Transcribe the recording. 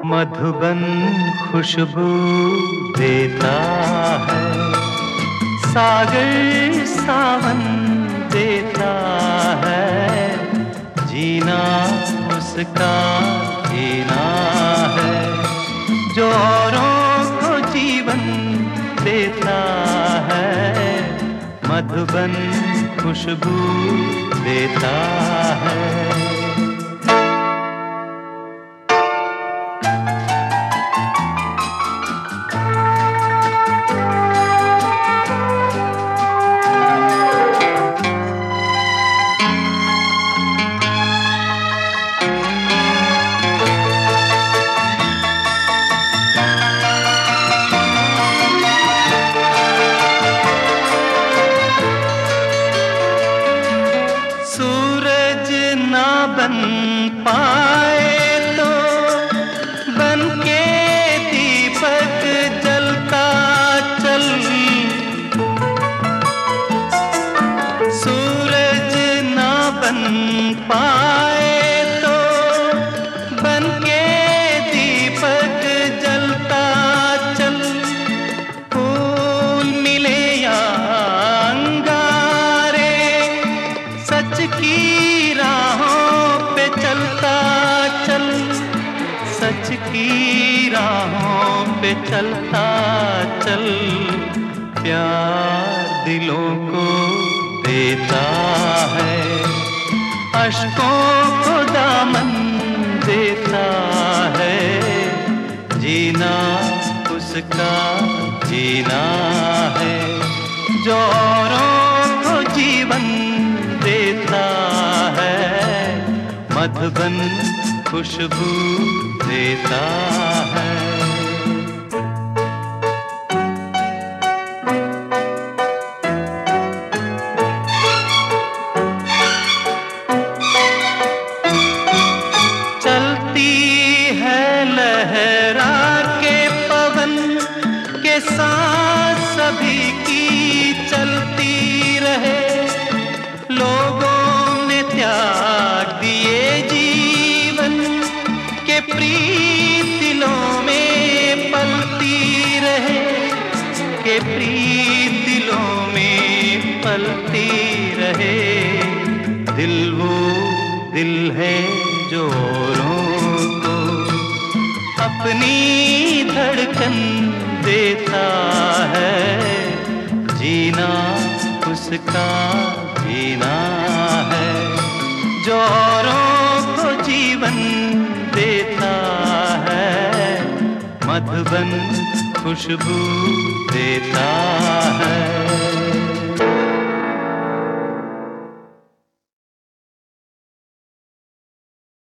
मधुबन खुशबू देता है, सागर सावन देता है, जीना उसका जीना है, जो औरों को जीवन देता है, मधुबन खुशबू देता है। सूरज ना बन पाए तो बन के दीपक जलता चल, सूरज ना बन पाए तो बन के दीपक जलता चल, फूल मिले या अंगारे सच की राहों पे चलता चल, सच की राहों पे चलता चल, प्यार दिलों को देता है, अश्कों को दामन देता है, जीना उसका जीना है, जो औरों को जीवन देता है, मधुबन खुशबू देता है। चलती है लहरा के पवन के साथ सभी की चलती रहे, लोगों ने त्याग दिए जीवन के प्रीत दिलों में पलती रहे, के प्रीत दिलों में पलती रहे, दिल वो दिल है जो औरों को अपनी धड़कन देता है, जीना उसका जीना है, जो औरों को जीवन देता है, मधुबन खुशबू देता है।